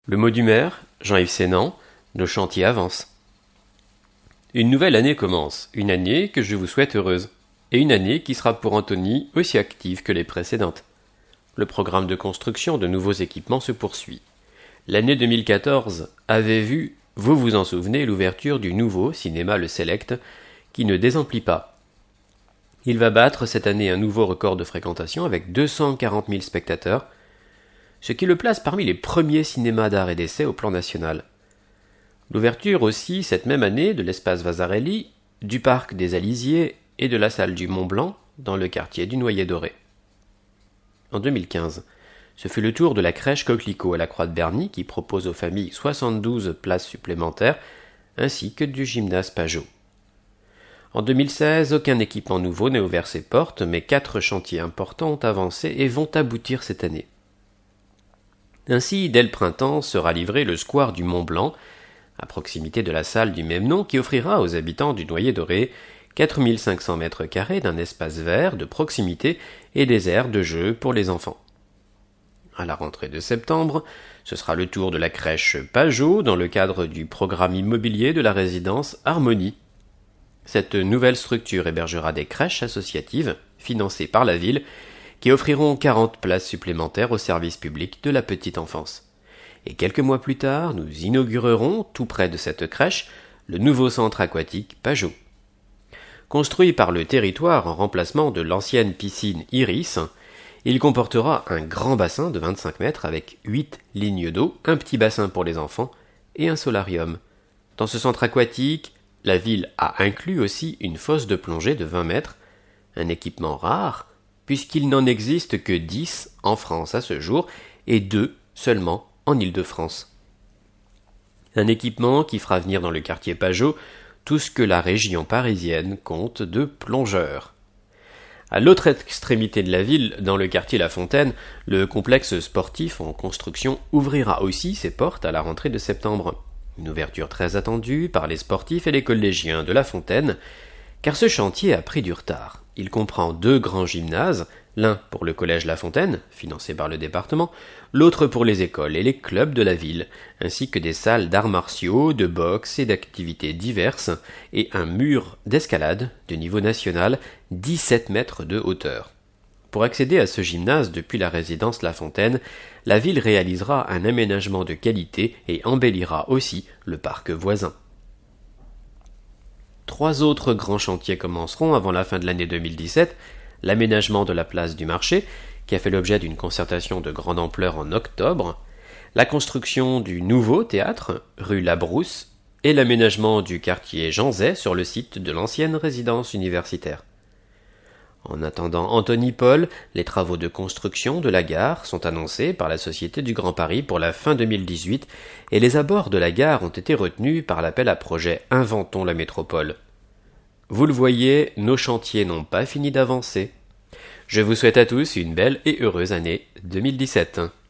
Le mot du maire, Jean-Yves Sénan, nos chantiers avancent. Une nouvelle année commence, une année que je vous souhaite heureuse, et une année qui sera pour Anthony aussi active que les précédentes. Le programme de construction de nouveaux équipements se poursuit. L'année 2014 avait vu, vous vous en souvenez, l'ouverture du nouveau cinéma Le Select, qui ne désemplit pas. Il va battre cette année un nouveau record de fréquentation avec 240 000 spectateurs, ce qui le place parmi les premiers cinémas d'art et d'essai au plan national. L'ouverture aussi, cette même année, de l'espace Vasarely, du parc des Alisiers et de la salle du Mont-Blanc dans le quartier du Noyer-Doré. En 2015, ce fut le tour de la crèche Coquelicot à la Croix de Berny qui propose aux familles 72 places supplémentaires ainsi que du gymnase Pajot. En 2016, aucun équipement nouveau n'a ouvert ses portes, mais 4 chantiers importants ont avancé et vont aboutir cette année. Ainsi, dès le printemps, sera livré le square du Mont-Blanc, à proximité de la salle du même nom qui offrira aux habitants du Noyer-Doré 4500 mètres carrés d'un espace vert de proximité et des aires de jeu pour les enfants. À la rentrée de septembre, ce sera le tour de la crèche Pajot dans le cadre du programme immobilier de la résidence Harmonie. Cette nouvelle structure hébergera des crèches associatives, financées par la ville, qui offriront 40 places supplémentaires au service public de la petite enfance. Et quelques mois plus tard, nous inaugurerons, tout près de cette crèche, le nouveau centre aquatique Pajot. Construit par le territoire en remplacement de l'ancienne piscine Iris, il comportera un grand bassin de 25 mètres avec 8 lignes d'eau, un petit bassin pour les enfants et un solarium. Dans ce centre aquatique, la ville a inclus aussi une fosse de plongée de 20 mètres, un équipement rare, puisqu'il n'en existe que 10 en France à ce jour et 2 seulement en Île-de-France. Un équipement qui fera venir dans le quartier Pajot tout ce que la région parisienne compte de plongeurs. À l'autre extrémité de la ville, dans le quartier La Fontaine, le complexe sportif en construction ouvrira aussi ses portes à la rentrée de septembre. Une ouverture très attendue par les sportifs et les collégiens de La Fontaine, car ce chantier a pris du retard. Il comprend 2 grands gymnases, l'un pour le collège La Fontaine, financé par le département, l'autre pour les écoles et les clubs de la ville, ainsi que des salles d'arts martiaux, de boxe et d'activités diverses, et un mur d'escalade de niveau national, 17 mètres de hauteur. Pour accéder à ce gymnase depuis la résidence La Fontaine, la ville réalisera un aménagement de qualité et embellira aussi le parc voisin. 3 autres grands chantiers commenceront avant la fin de l'année 2017, l'aménagement de la place du marché, qui a fait l'objet d'une concertation de grande ampleur en octobre, la construction du nouveau théâtre, rue Labrousse, et l'aménagement du quartier Jean Zay sur le site de l'ancienne résidence universitaire. En attendant Anthony Paul, les travaux de construction de la gare sont annoncés par la Société du Grand Paris pour la fin 2018 et les abords de la gare ont été retenus par l'appel à projet Inventons la métropole. Vous le voyez, nos chantiers n'ont pas fini d'avancer. Je vous souhaite à tous une belle et heureuse année 2017.